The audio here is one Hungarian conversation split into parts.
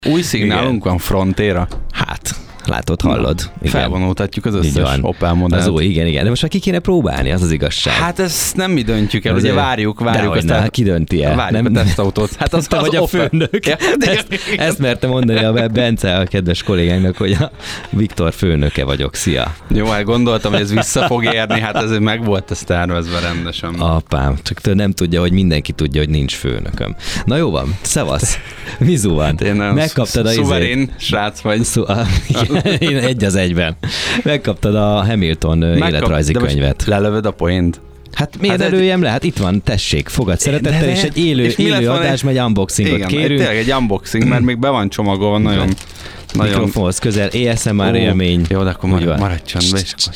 Új szignálunk van, Frontera. Hát, látod, hallod. Felvonultatjuk az összes Opel modellt. Az új, igen. De most már ki kéne próbálni, az az igazság. Hát ezt nem mi döntjük el, ugye várjuk aztán. Ki dönti el? Várjuk a tesztautót. Hát az vagy a főnök. Ja, ezt merte mondani a Bence, a kedves kollégánknak, hogy a Viktor főnöke vagyok. Szia. Jó, hát gondoltam, hogy ez vissza fog érni, hát ez meg volt ezt tervezve rendesen. Apám, csak nem tudja, hogy mindenki tudja, hogy nincs főnököm. Na jó van, szevasz. Mizu van. Megkaptad a szuverén srác vagy. Én egy az egyben. Megkaptad a Hamilton életrajzi könyvet. Lelövöd a poént? Hát miért előjem le? Hát itt van, tessék, fogad szeretettel, és egy élő adás, megy unboxingot kérünk. Igen, tényleg egy unboxing, mert még be van csomagolva nagyon... Mikrofonhoz közel, ASMR élmény. Jó, de akkor maradj csöndbe, és akkor...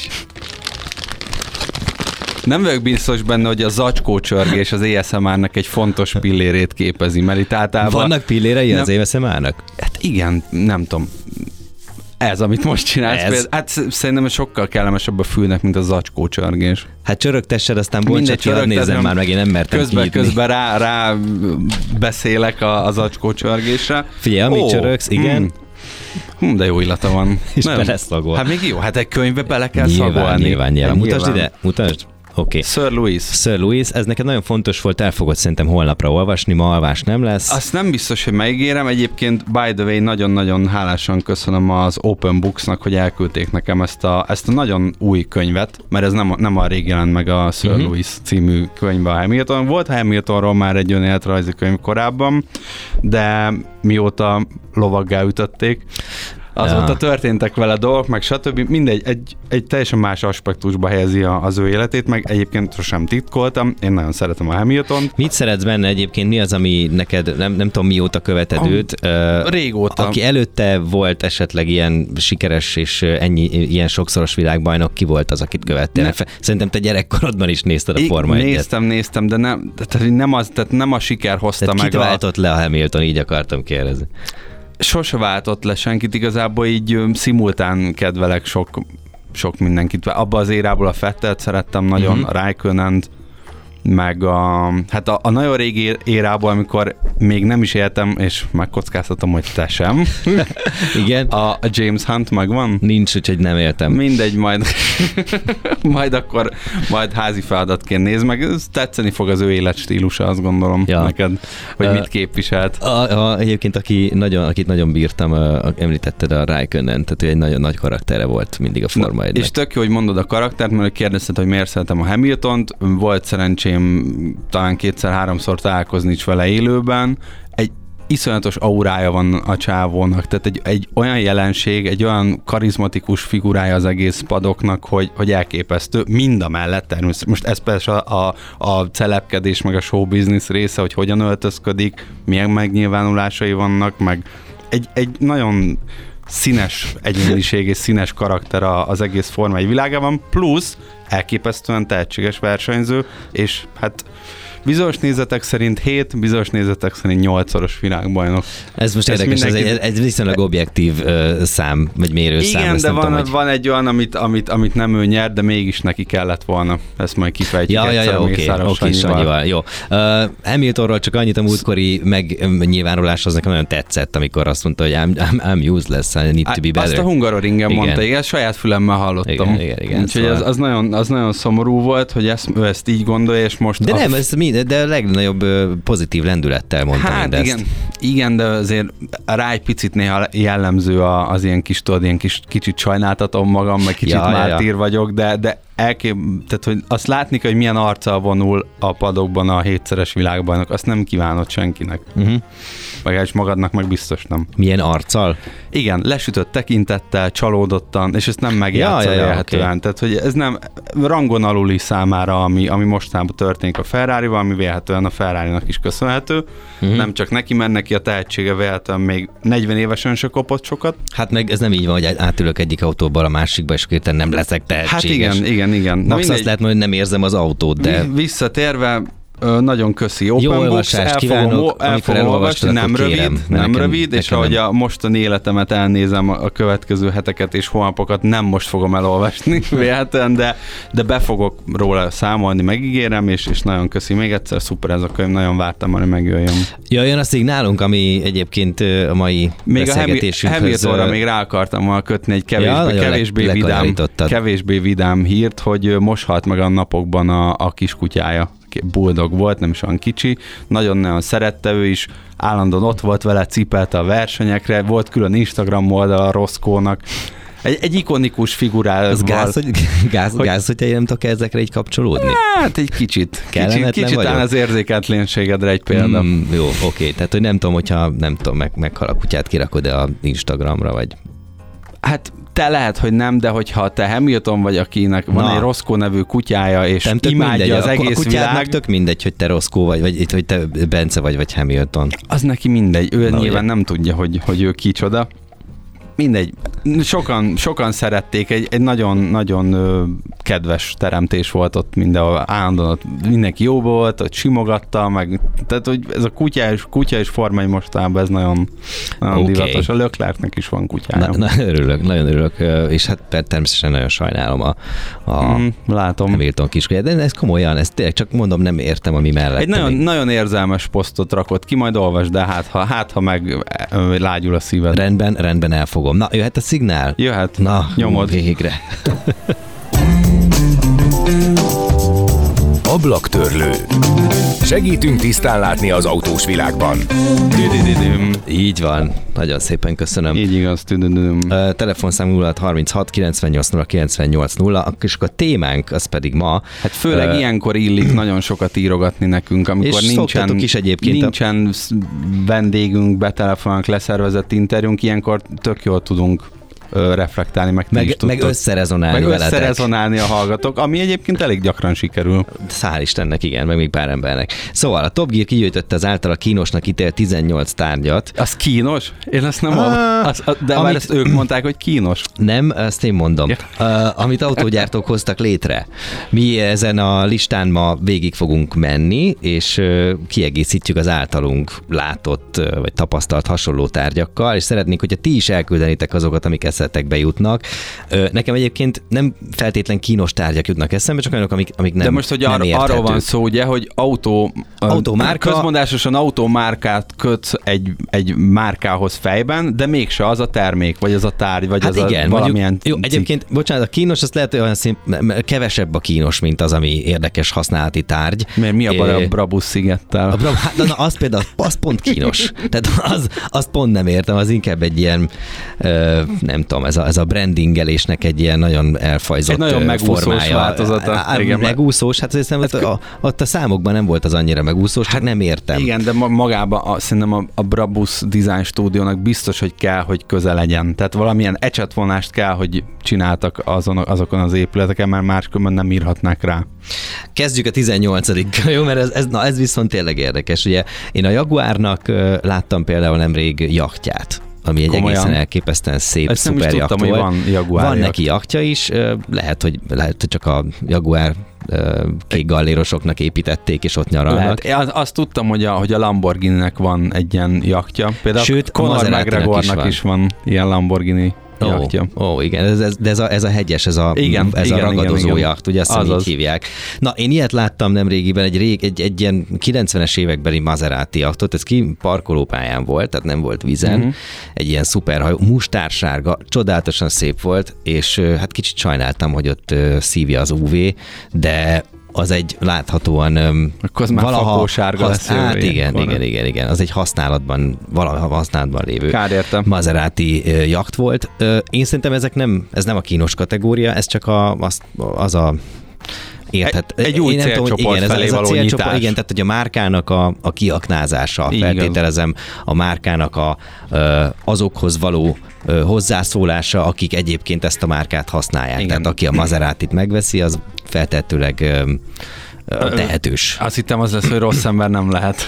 Nem vagyok biztos benne, hogy a zacskócsörgés az ASMR-nak egy fontos pillérét képezi, mert itt általában... Vannak pillérei az ASMR-nak? Hát igen, nem tudom. Ez, amit most csinálsz, hát szerintem sokkal kellemesebb a fülnek, mint a zacskócsörgés. Hát csörögtessed, aztán bontsat, nézzem már meg, én nem mertem kinyitni. Közben rá beszélek a zacskócsörgésre. Figyelj, amit csörögsz, igen. De jó illata van. És beleszagol. Hát még jó, hát egy könyvbe bele kell szagolni. Nyilván. Mutasd ide, mutasd. Okay. Sir Louis, ez neked nagyon fontos volt, el fogod szerintem holnapra olvasni, ma alvás nem lesz. Azt nem biztos, hogy megígérem. Egyébként, by the way, nagyon-nagyon hálásan köszönöm az Open Booksnak, hogy elküldték nekem ezt a nagyon új könyvet, mert ez nem a rég jelent meg a Sir Louis című könyvbe a Hamilton. Volt Hamiltonról már egy önéletrajzi könyv korábban, de mióta lovaggá ütötték, azóta történtek vele dolgok, meg stb. Mindegy, egy teljesen más aspektusba helyezi az ő életét, meg egyébként sosem titkoltam, én nagyon szeretem a Hamiltont. Mit szeretsz benne egyébként? Mi az, ami neked, nem tudom mióta követed őt? Régóta. Aki előtte volt esetleg ilyen sikeres és ilyen sokszoros világbajnok, ki volt az, akit követtél? Szerintem te gyerekkorodban is nézted a Forma 1-et. Néztem, de nem a siker hozta tehát meg. Kit váltott le a Hamilton, így akartam kérdezni. Sose váltott le senkit, igazából így szimultán kedvelek sok mindenkit. Abba az érából a Vettelt szerettem nagyon, a Raikkonent, meg a nagyon régi érából, amikor még nem is éltem, és megkockáztatom, hogy te sem. Igen. A James Hunt megvan? Nincs, úgyhogy nem éltem. Mindegy, majd házi feladatként nézd meg. Tetszeni fog az ő életstílusa, azt gondolom neked, hogy mit képviselt. Egyébként, akit nagyon bírtam, említetted a Raikkonen, tehát ő egy nagyon nagy karaktere volt mindig a Forma 1-nek. És tök jó, hogy mondod a karaktert, mert kérdezted, hogy miért szeretem a Hamiltont. Volt szerencsém talán 2-3-szor találkozni is vele élőben. Egy iszonyatos aurája van a csávónak, tehát egy olyan jelenség, egy olyan karizmatikus figurája az egész padoknak, hogy elképesztő. Mind a mellett természetesen. Most ez persze a celebkedés, meg a show business része, hogy hogyan öltözködik, milyen megnyilvánulásai vannak, meg egy nagyon színes egyéniség és színes karakter az egész Forma 1 világában, plusz elképesztően tehetséges versenyző, és hát bizonyos nézetek szerint 7, bizonyos nézetek szerint 8-szoros világbajnok. Ez most érdekes, ez viszonylag objektív szám, vagy mérőszám. Igen, de van egy olyan, amit nem ő nyert, de mégis neki kellett volna. Ezt majd kifejtjük oké, Sanyival. Jó. Hamiltonról csak annyit, a múltkori megnyilvánuláshoz nekem nagyon tetszett, amikor azt mondta, hogy I'm useless, I need to be better. Azt a Hungaroringen mondta, igen, saját fülemmel hallottam. Igen. Úgyhogy szóval az nagyon szomorú volt, hogy ő ezt így gondolja, és most... De nem, de a legnagyobb pozitív lendülettel mondtam mindezt. Igen, de azért rá egy picit néha jellemző az ilyen kis, kicsit sajnáltatom magam, meg kicsit mártír vagyok, de tehát, hogy azt látni kell, hogy milyen arccal vonul a padokban a 7-szeres világbajnok, azt nem kívánod senkinek. Legalábbis magadnak meg biztos nem. Milyen arccal? Igen, lesütött tekintettel, csalódottan, és ezt nem megjátsza vélhetően. Okay. Tehát, hogy ez nem rangon aluli számára, ami mostanában történik a Ferrarival, ami vélhetően a Ferrarinak is köszönhető. Nem csak neki, mert neki a tehetsége vélhetően még 40 évesen se kopott sokat. Hát meg ez nem így van, hogy átülök egyik autóból a másikba, és akkor nem leszek tehetséges. Hát igen. Max azt lehet mondani, hogy nem érzem az autót, de... Visszatérve, Nagyon köszi. Open jó Books, olvasást kívánok, el fogom olvasni, nem rövid, és ahogy a mostani életemet elnézem a következő heteket és hónapokat, nem most fogom elolvasni véletlen, de be fogok róla számolni, megígérem, és nagyon köszi még egyszer, szuper ez a könyv, nagyon vártam, hogy megjöjjön. Jöjjön a szignálunk, ami egyébként a mai beszélgetésünkhöz... Még a Hamiltonra még rá akartam volna kötni egy kevésbé vidám hírt, hogy most halt meg a napokban a kiskutyája. Bulldog volt, nem is olyan kicsi, nagyon-nagyon szerette ő is, állandóan ott volt vele, cipelte a versenyekre, volt külön Instagram oldal a Roscoe-nak. Egy ikonikus figurával. Az gáz, hogyha én nem tudok ezekre így kapcsolódni? Hát egy kicsit. Kicsit talán az érzéketlenségedre egy példa. Jó, oké. Tehát, hogy nem tudom, hogyha meghal a kutyát, kirakod-e a Instagramra, vagy... Hát te lehet, hogy nem, de hogyha te Hamilton vagy, akinek van egy Roscoe nevű kutyája, és nem imádja az egész világ... tök mindegy, hogy te Roscoe vagy hogy te Bence vagy Hamilton. Az neki mindegy. Ő nyilván nem tudja, hogy ő kicsoda. Mindegy. Sokan szerették, egy nagyon kedves teremtés volt ott mindenhol, állandóan ott mindenki jó volt, ott simogatta, meg, tehát hogy ez a kutya és Forma 1 mostában ez nagyon divatos. A Leclercnek is van kutyája. Nagyon örülök, és hát természetesen nagyon sajnálom a látom. Hamilton kiskutyát, de ez komolyan, ezt tényleg csak mondom, nem értem, ami mellett. Egy nagyon érzelmes posztot rakott ki, majd olvasd, de hát ha meg lágyul a szíved. Rendben elfogom. Na, jöhet a szignál? Jöhet. Na, nyomod. Végre. Ablaktörlő. Segítünk tisztán látni az autós világban. Így van. Nagyon szépen köszönöm. Így igaz. Telefonszám 0636 98 0 98 0, és akkor a témánk az pedig ma. Hát főleg ilyenkor illik nagyon sokat írogatni nekünk, amikor nincsen vendégünk, betelefonálunk, leszervezett interjúnk, ilyenkor tök jól tudunk reflektálni, meg összerezonálni a hallgatók, ami egyébként elég gyakran sikerül. Hál' Istennek, igen, meg még pár embernek. Szóval a Top Gear kigyűjtötte az általa kínosnak ítélt 18 tárgyat. Az kínos? Én ezt nem már ezt ők mondták, hogy kínos. Nem, ezt én mondom. Amit autógyártók hoztak létre. Mi ezen a listán ma végig fogunk menni, és kiegészítjük az általunk látott vagy tapasztalt hasonló tárgyakkal, és szeretnénk, hogyha ti is elküldenitek azokat, amik eszetekbe jutnak. Nekem egyébként nem feltétlen kínos tárgyak jutnak eszembe, csak olyanok, amik nem. De most, hogy arról van szó, ugye, hogy autómárka, közmondásosan autómárkát kötsz egy márkához fejben, de mégse az a termék, vagy az a tárgy, vagy hát az igen, valamilyen jó, egyébként, bocsánat, a kínos, az lehet, hogy olyan kevesebb a kínos, mint az, ami érdekes használati tárgy. Mert mi a baj a Brabus szigettel? Az például, az pont kínos. Tehát az pont nem értem, az inkább egy ilyen nem tudom, ez a brandingelésnek egy ilyen nagyon elfajzott formája. Egy nagyon megúszós változata. Megúszós, hát hiszem, ott a számokban nem volt az annyira megúszós, csak nem értem. Igen, de magában szerintem a Brabus Design Stúdiónak biztos, hogy kell, hogy köze legyen. Tehát valamilyen ecsetvonást kell, hogy csináltak azokon az épületeken, mert máskülönben nem írhatnák rá. Kezdjük a 18-kal, jó? Mert ez viszont tényleg érdekes. Ugye én a Jaguárnak láttam például nemrég jachtját, ami egy egészen elképesztően szép, szuper jacht volt. Van neki jachtja is, lehet, hogy csak a Jaguár kék gallérosoknak építették, és ott nyaralnak. Azt tudtam, hogy a Lamborghini-nek van egy ilyen jachtja. Például sőt, Conor McGregornak is van ilyen Lamborghini jachtja. Igen, ez a hegyes, ez a ragadozó jacht, ugye azt így hívják. Na, én ilyet láttam nemrégiben, egy ilyen 90-es évekbeli Maserati jachtot, ez parkolópályán volt, tehát nem volt vízen, egy ilyen szuperhajó, mustársárga, csodálatosan szép volt, és hát kicsit sajnáltam, hogy ott szívja az UV, de az egy láthatóan akkor az valaha lesz. Hát igen. Az egy valaha használatban lévő Maserati jacht volt. Én szerintem ez nem a kínos kategória, ez csak az a érthet. Egy új célcsoport felé való nyitás. Igen, tehát hogy a márkának a kiaknázása, feltételezem, a márkának azokhoz való hozzászólása, akik egyébként ezt a márkát használják. Igen. Tehát aki a Maseratit megveszi, az feltehetőleg tehetős. Azt hittem az lesz, hogy rossz ember nem lehet.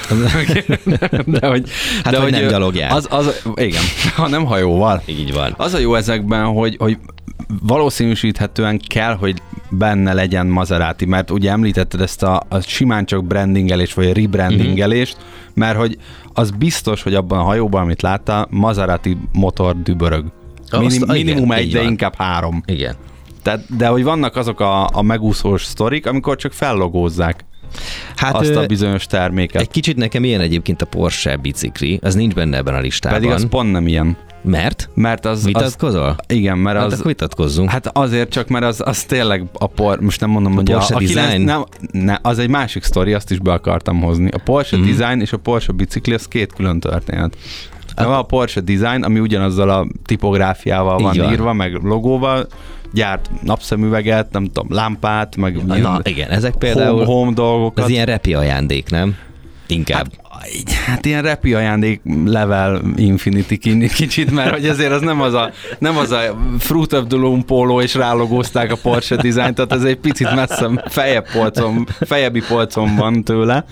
hogy nem gyalogjál. Igen, hanem hajóval. Így van. Az a jó ezekben, hogy valószínűsíthetően kell, hogy benne legyen Maserati, mert ugye említetted ezt a simán csak brandingelést, vagy a rebrandingelést, mert hogy az biztos, hogy abban a hajóban, amit láttál, Maserati motor dübörög. Minimum igen, egy, de inkább 3. Igen. De hogy vannak azok a megúszós sztorik, amikor csak fellogózzák azt a bizonyos terméket. Egy kicsit nekem ilyen egyébként a Porsche bicikli, az nincs benne ebben a listában. Pedig az pont nem ilyen. Mert az... Vitatkozol? Igen, mert hát az... akkor vitatkozzunk. Hát azért csak, mert az tényleg most nem mondom, hogy Porsche design? Az egy másik sztori, azt is be akartam hozni. A Porsche design és a Porsche bicikli, az 2 külön történet. Van a Porsche design, ami ugyanazzal a tipográfiával van írva, meg logóval, gyárt napszemüveget, nem tudom, lámpát, meg igen, ezek például home dolgokat. Ez ilyen repi ajándék, nem? Inkább. Hát ilyen repi ajándék level Infinity kicsit, mert hogy azért az nem az a Fruit of the Loom póló, és rálogózták a Porsche design, tehát ez egy picit messze fejebbi polcon van tőle,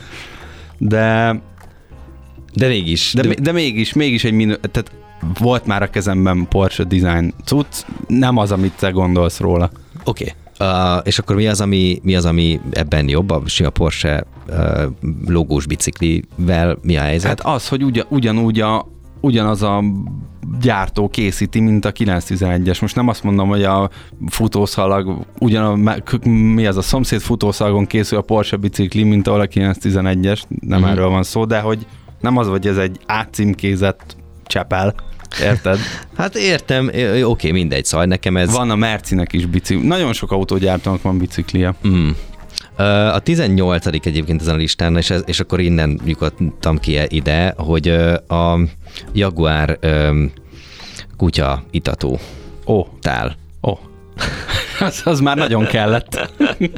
de mégis. De mégis egy tehát volt már a kezemben Porsche design cucc, nem az, amit te gondolsz róla. Oké. És akkor mi az, ami ebben jobb, a Porsche logós biciklivel mi a helyzet? Hát az, hogy ugyanaz a gyártó készíti, mint a 911-es. Most nem azt mondom, hogy a futószalag, mi az a szomszéd futószalagon készül a Porsche bicikli, mint ahol a 911-es, nem erről van szó, de hogy nem az, hogy ez egy átcímkézett Csepel. Érted? Hát értem, oké, mindegy, szóval nekem ez... Van a Mercinek is bicikli. Nagyon sok autógyártónak van biciklia. A 18. egyébként ezen a listán, és akkor innen lyukadtam ki ide, hogy a Jaguar kutya itató tál. Az már nagyon kellett.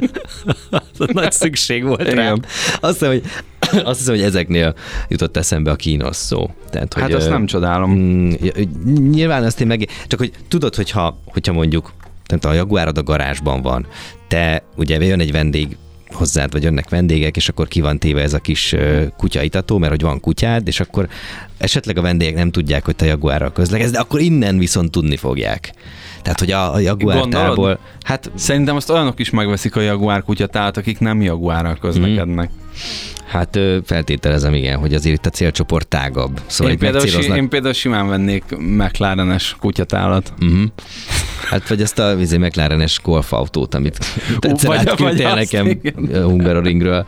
Az nagy szükség volt rá. Azt hiszem, hogy ezeknél jutott eszembe a kínos szó. Tehát, hát azt nem csodálom. Nyilván azt én csak hogy tudod, hogyha mondjuk a Jaguárod a garázsban van, te ugye jön egy vendég hozzád, vagy jönnek vendégek, és akkor ki van téve ez a kis kutyaitató, mert hogy van kutyád, és akkor esetleg a vendégek nem tudják, hogy te Jaguárral közlekedsz, de akkor innen viszont tudni fogják. Tehát, hogy a Jaguár tálból... Hát szerintem azt olyanok is megveszik a Jaguár kutyatálat, akik nem Jaguárral közlekednek. Hát feltételezem, igen, hogy azért itt a célcsoport tágabb. Szóval én például simán vennék McLaren-es kutyatálat. Hát vagy ezt a McLaren-es golfautót, amit egyszer átküldtél nekem Hungaroringről.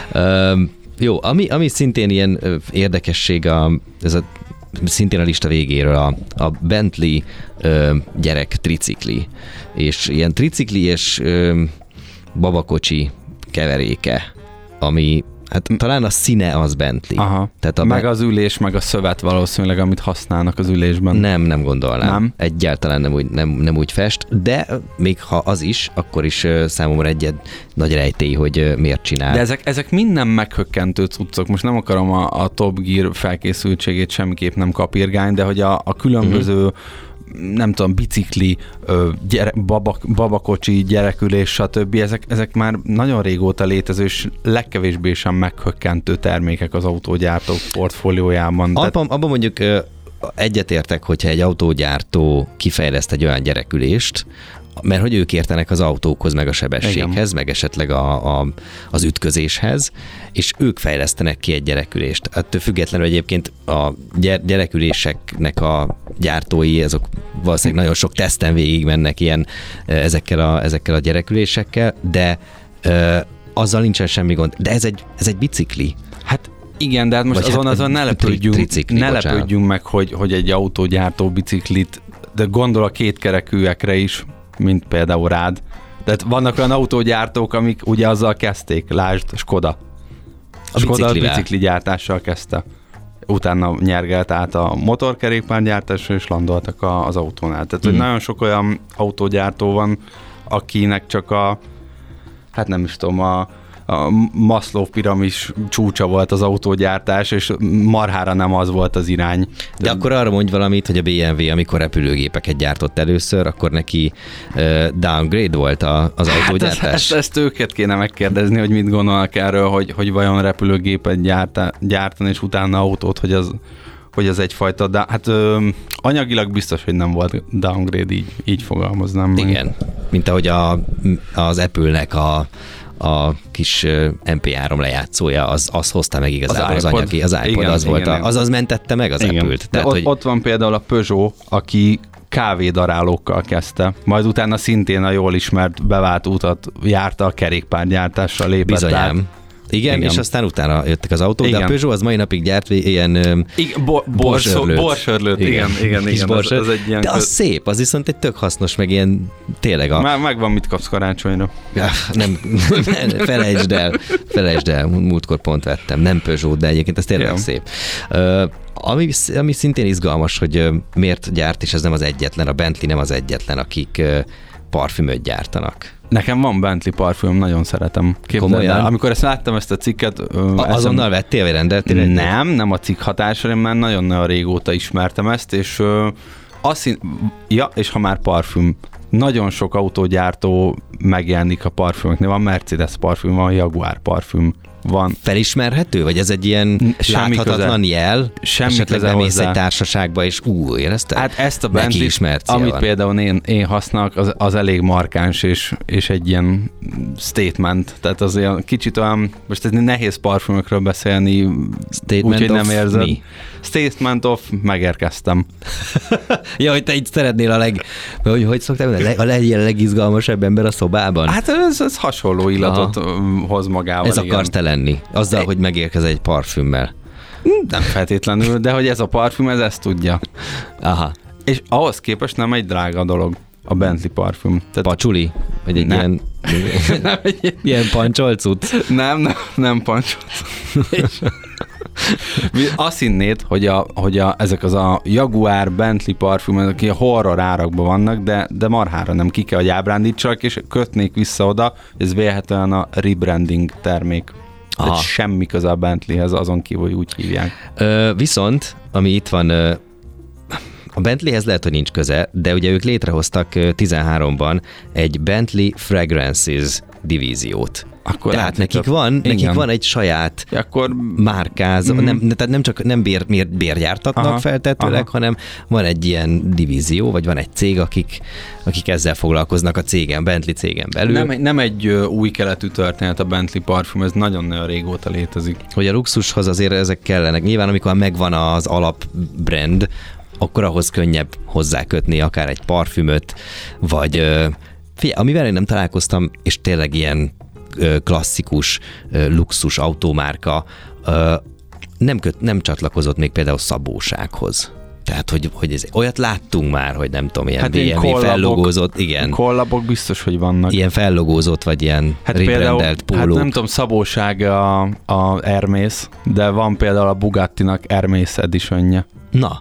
Jó, ami szintén ilyen érdekesség, ez szintén a lista végéről a Bentley gyerek tricikli. És ilyen tricikli és babakocsi keveréke, ami hát talán a színe az Bentley. Aha. Tehát meg az ülés, meg a szövet valószínűleg, amit használnak az ülésben. Nem gondolnám. Nem? Egyáltalán nem úgy fest, de még ha az is, akkor is számomra egy nagy rejtély, hogy miért csinál. De ezek minden meghökkentő cuccok. Most nem akarom a Top Gear felkészültségét semmiképp nem kapirgálni, de hogy a különböző nem tudom, bicikli, babakocsi, gyerekülés, stb. Ezek már nagyon régóta létező, és legkevésbé sem meghökkentő termékek az autógyártók portfóliójában. Abban mondjuk egyetértek, hogyha egy autógyártó kifejleszt egy olyan gyerekülést, mert hogy ők értenek az autókhoz, meg a sebességhez, meg esetleg az ütközéshez, és ők fejlesztenek ki egy gyerekülést. Ettől függetlenül egyébként a gyereküléseknek a gyártói, azok valószínűleg nagyon sok teszten végig mennek ezekkel a gyerekülésekkel, de azzal nincsen semmi gond. De ez egy bicikli. Hát igen, de hát most azon ne lepődjünk meg, hogy egy autógyártó biciklit, de gondol a kétkerekűekre is, mint például rád. De vannak olyan autógyártók, amik ugye azzal kezdték, lásd, Skoda. Skoda a bicikli gyártással kezdte. Utána nyergelt át a motorkerékpárgyártásra, és landoltak az autónál. Tehát, hogy nagyon sok olyan autógyártó van, akinek csak hát nem is tudom, a Maslow piramis csúcsa volt az autógyártás, és marhára nem az volt az irány. De akkor arra mondj valamit, hogy a BMW, amikor repülőgépeket gyártott először, akkor neki downgrade volt az autógyártás? Hát ezt őket kéne megkérdezni, hogy mit gondolnak erről, hogy vajon repülőgépet gyártani, és utána autót, hogy ez egyfajta, de hát anyagilag biztos, hogy nem volt downgrade, így fogalmaznám. Igen, mint ahogy az Apple-nek a kis MP3 lejátszója, az hozta meg igazából az anyagi, az iPod, igen, az volt, az mentette meg az Apple-t. Tehát, ott van például a Peugeot, aki kávédarálókkal kezdte, majd utána szintén a jól ismert bevált utat járta, a kerékpárgyártással lépett át. Igen, és aztán utána jöttek az autók, igen. De a Peugeot az mai napig gyárt ilyen borsörlőt. Igen. Az egy ilyen de az szép, az viszont egy tök hasznos, meg ilyen tényleg Már megvan, mit kapsz karácsonyra. Ja, nem, felejtsd el, múltkor pont vettem, nem Peugeot, de egyébként ez tényleg szép. Ami szintén izgalmas, hogy miért gyárt, és ez nem az egyetlen, a Bentley nem az egyetlen, akik parfümöt gyártanak. Nekem van Bentley parfüm, nagyon szeretem. Komolyan? Amikor ezt láttam, ezt a cikket... Azonnal vettél, vagy rendeltél? Nem a cikk hatására, én már nagyon-nagyon régóta ismertem ezt, és és ha már parfüm, nagyon sok autógyártó megjelenik a parfümöknél. Van Mercedes parfüm, van Jaguar parfüm, van. Felismerhető? Vagy ez egy ilyen láthatatlan jel? Semmi esetleg bemész egy társaságba, és érezted? Hát ezt a Bentley, amit például én használok, az elég markáns, és egy ilyen statement. Tehát az olyan kicsit olyan, most ez nehéz parfümökről beszélni, úgyhogy nem érzed. Mi? Statement of, megérkeztem. Ja, hogy te így szeretnél hogy szoktam, a legizgalmasabb ember a szobában? Hát ez hasonló illatot hoz magával. Ez akarsz te lenni, azzal, hogy megérkezel egy parfümmel. Nem feltétlenül, de hogy ez a parfüm, ez ezt tudja. Aha. És ahhoz képest nem egy drága dolog a Bentley parfüm. Pacsuli? Vagy egy ilyen... ilyen pancsolcut? Nem pancsolcut. Azt hinnéd, hogy ezek az a Jaguar, Bentley parfümök, akik a horror árakban vannak, de marhára nem ki kell, hogy ábrándítsak, és kötnék vissza oda, ez vélhetően a rebranding termék. Tehát semmi köze a Bentleyhez, azon kívül, hogy úgy hívják. Viszont, ami itt van, a Bentleyhez lehet, hogy nincs köze, de ugye ők létrehoztak 13-ban egy Bentley Fragrances divíziót. Tehát nekik van egy saját márkáz, tehát nem csak bérgyártatnak feltetőleg, hanem van egy ilyen divízió, vagy van egy cég, akik ezzel foglalkoznak a Bentley cégen belül. Nem egy új keletű történet a Bentley parfüm, ez nagyon-nagyon régóta létezik. Hogy a luxushoz azért ezek kellenek. Nyilván, amikor megvan az alapbrand, akkor ahhoz könnyebb hozzákötni akár egy parfümöt, vagy amivel én nem találkoztam, és tényleg ilyen klasszikus luxus automárka nem csatlakozott még például szabósághoz. Tehát, hogy ez, olyat láttunk már, hogy nem tudom, ilyen BMW fellogózott, igen. Kollabok biztos, hogy vannak. Ilyen fellogózott, vagy ilyen rebrandelt pólók. Hát nem tudom, szabóság a Hermész, de van például a Bugattinak Hermész editionje. Na.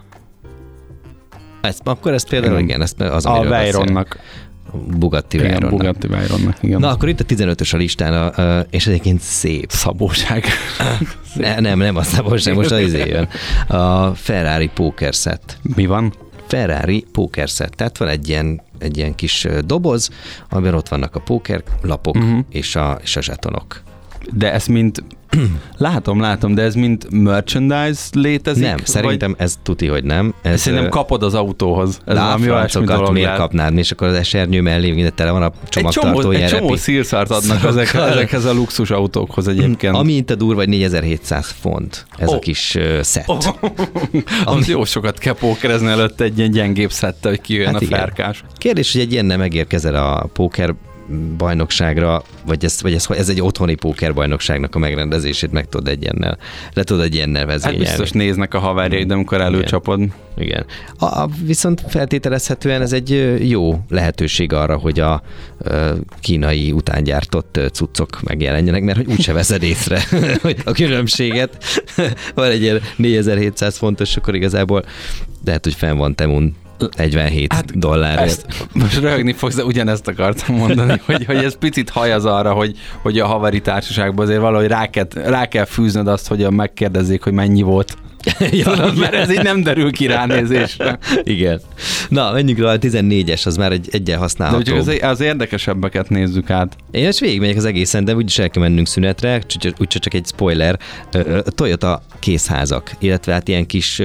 Akkor ezt például, igen, ezt az, amiről a Veyronnak. Bugatti Veyronnak, igen. Na, akkor itt a 15-ös a listán, és egyébként szép. Szabóság. Nem a szabóság, most az jön. A Ferrari Poker Set. Mi van? Ferrari Poker Set. Tehát van egy ilyen kis doboz, amiben ott vannak a pókerlapok és a zsetonok. De ez mind... Látom, de ez mind merchandise létezik? Nem, szerintem ez tuti, hogy nem. Szerintem kapod az autóhoz. Ez valami olyasmi dolog. Miért kapnád? És akkor az esernyő mellé mindent tele van a csomagtartó Egy csomó szírszart adnak ezekhez a luxus autókhoz egyébként. Ami itt a durva, vagy 4700 font ez a kis szett. Az jó sokat kell pókerezni előtt egy ilyen gyengébb szette, hogy kijön a ferkás. Kérdés, hogy egy ilyennel megérkezel a póker bajnokságra, vagy ez egy otthoni pókerbajnokságnak a megrendezését le tudod egy ilyennel vezényelni. Hát biztos néznek a haverjaid, de amikor előcsapod. Igen. Viszont feltételezhetően ez egy jó lehetőség arra, hogy a kínai utángyártott cuccok megjelenjenek, mert hogy úgyse veszed észre a különbséget. Van egy ilyen 4700 fontos, akkor igazából lehet, hogy fenn van Temun 47 dollárért. Most röhögni fogsz, de ugyanezt akartam mondani, hogy ez picit hajaz arra, hogy a havari társaságban azért valahogy rá kell fűznöd azt, hogy megkérdezzék, hogy mennyi volt. Tudod, mert ez így nem derül ki ránézésre. Igen. Na, menjünk rá, a 14-es, az már egyen használható. De az érdekesebbeket nézzük át. Én most végigmegyek az egészen, de úgyis el kell mennünk szünetre, úgyhogy csak egy spoiler. Toyota készházak, illetve hát ilyen kis,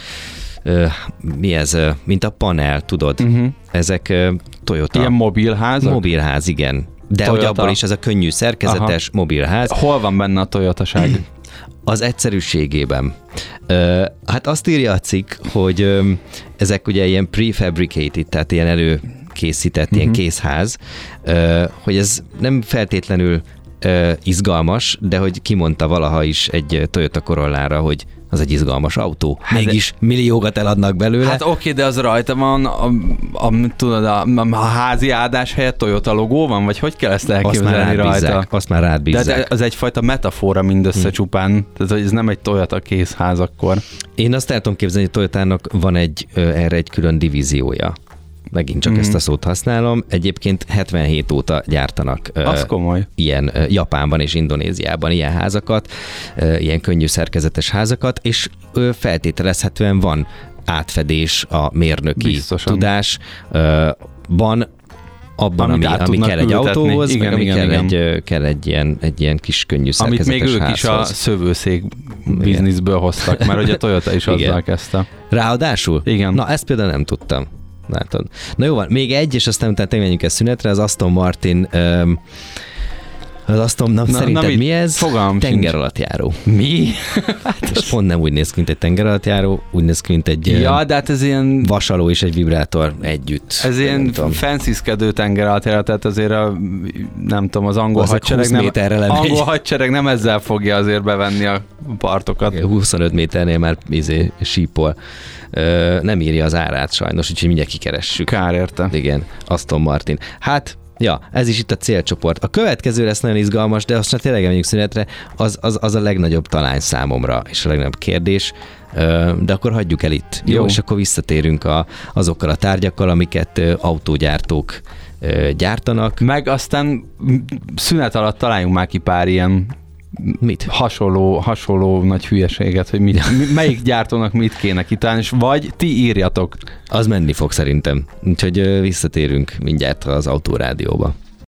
mi ez, mint a panel, tudod? Ezek Toyota. Ilyen mobilházak? Mobilház, igen. De hogy abból is ez a könnyű szerkezetes mobilház. Hol van benne a Toyotaság? Az egyszerűségében. Hát azt írja a cikk, hogy ezek ugye ilyen prefabricated, tehát ilyen előkészített, ilyen készház, hogy ez nem feltétlenül izgalmas, de hogy kimondta valaha is egy Toyota Corollára, hogy az egy izgalmas autó. Mégis milliókat eladnak belőle. Hát oké, de az rajta van, tudod, a házi áldás helyett Toyota logó van, vagy hogy kell ezt elképzelni rajta? Azt már rád bízzák. De az egyfajta metafora mindössze csupán, tehát hogy ez nem egy Toyota készház akkor. Én azt el tudom képzelni, hogy Toyotának van erre egy külön divíziója. Megint csak ezt a szót használom. Egyébként 77 óta gyártanak ilyen Japánban és Indonéziában ilyen házakat, ilyen könnyű szerkezetes házakat, és feltételezhetően van átfedés a mérnöki tudás, van abban, ami kell egy autóhoz, igen, meg ami igen, kell egy ilyen kis könnyű szerkezetes amit még ők házhoz. is a szövőszék bizniszből hoztak, mert ugye a Toyota is azzal kezdte. Ráadásul? Igen. Na, ezt például nem tudtam. Látod. Na jó van, még egy, és aztán utána menjünk el szünetre, az Aston Martin, szerinted mi ez? Tengeralattjáró. Mi? És pont nem úgy néz ki, mint egy tengeralattjáró, úgy néz ki, mint egy de hát ez ilyen vasaló és egy vibrátor együtt. Ez ilyen fancyszkedő tengeralattjáró, tehát azért nem tudom, az angol hadsereg nem ezzel fogja azért bevenni a partokat. 25 méternél már sípol. Nem írja az árát sajnos, úgyhogy mindjárt kikeressük. Kár érte. Igen, Aston Martin. Hát, ja, ez is itt a célcsoport. A következő lesz nagyon izgalmas, de azt már tényleg menjünk szünetre, az a legnagyobb talány számomra, és a legnagyobb kérdés, de akkor hagyjuk el itt. Jó, és akkor visszatérünk azokkal a tárgyakkal, amiket autógyártók gyártanak. Meg aztán szünet alatt találjunk már ki pár ilyen hasonló nagy hülyeséget, hogy melyik gyártónak mit kéne kitalálni, és vagy ti írjatok. Az menni fog szerintem. Úgyhogy visszatérünk mindjárt az Autórádióba.